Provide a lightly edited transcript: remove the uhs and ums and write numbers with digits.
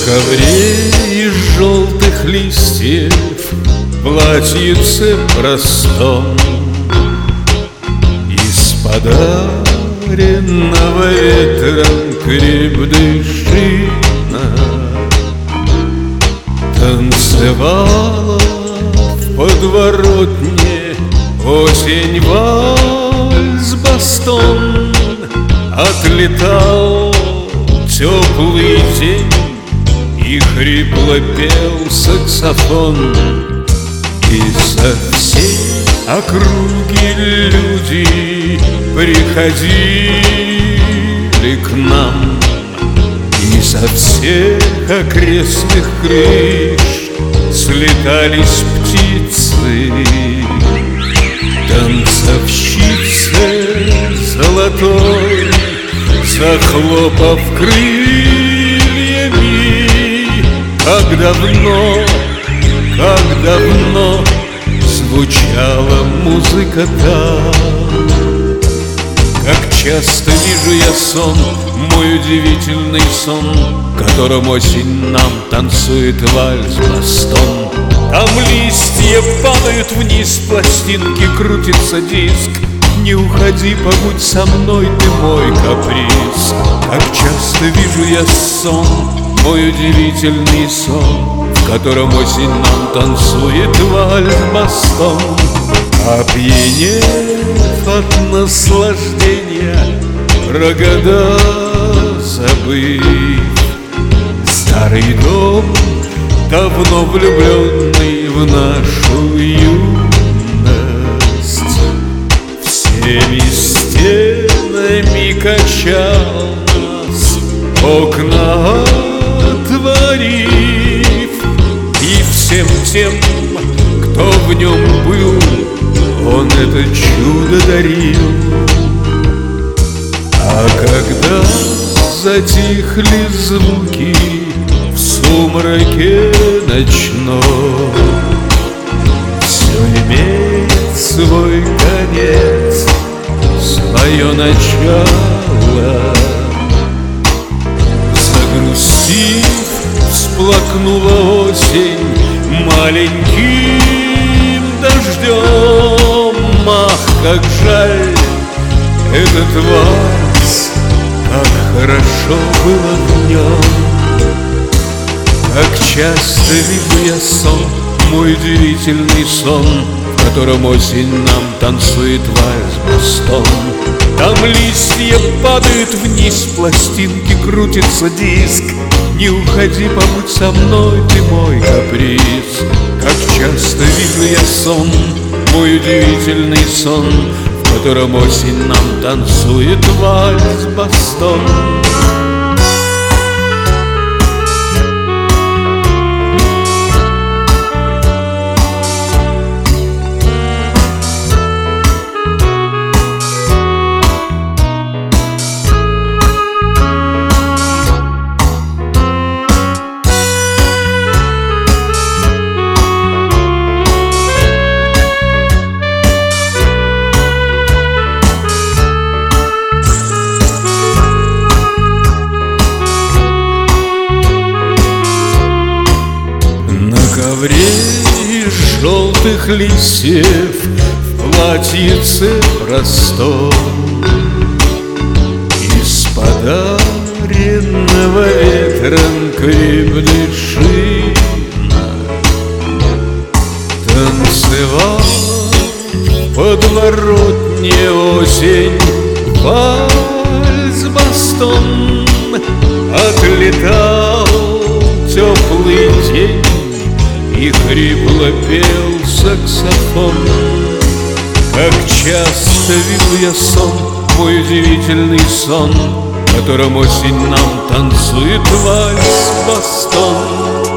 ковре из желтых листьев платьице простом, из подаренного ветром крепдышина танцевала в подворотне осень вальс-бастон. Отлетал теплый день, и хрипло пел саксофон, и со всей округи люди приходили к нам, и со всех окрестных крыш слетались птицы. Танцовщицы золотой, захлопав крыльями, как давно звучала музыка там. Как часто вижу я сон, мой удивительный сон, в котором осень нам танцует вальс-бастон. Там листья падают вниз, пластинки, крутится диск. Не уходи, побудь со мной, ты мой каприз. Как часто вижу я сон, мой удивительный сон, в котором осень нам танцует вальс-бастон. Опьянев от наслаждения, про года забыв, старый дом, давно влюбленный в нашу юность, всеми стенами качал нас, окна отворив, и всем тем, кто в нем был, он это чудо дарил. А когда затихли звуки в сумраке ночном, все имеет свой конец, свое начало. Загрустив, всплакнула осень маленьким дождем. Ах, как жаль этот вальс, как хорошо было в нем. Как часто вижу я сон, мой удивительный сон, в котором осень нам танцует вальс-бастон. Там листья падают вниз, пластинки, крутится диск. Не уходи, побудь со мной, ты мой каприз. Как часто вижу я сон, мой удивительный сон, в котором осень нам танцует вальс-бастон. ковре из желтых листьев в платьице простом, из подаренного ветром крепдышина танцевал в подворотне осень вальс-бастон. Отлетал теплый день, и хрипло пел саксофон. Как часто вижу я сон, мой удивительный сон, в котором осень нам танцует вальс-бастон.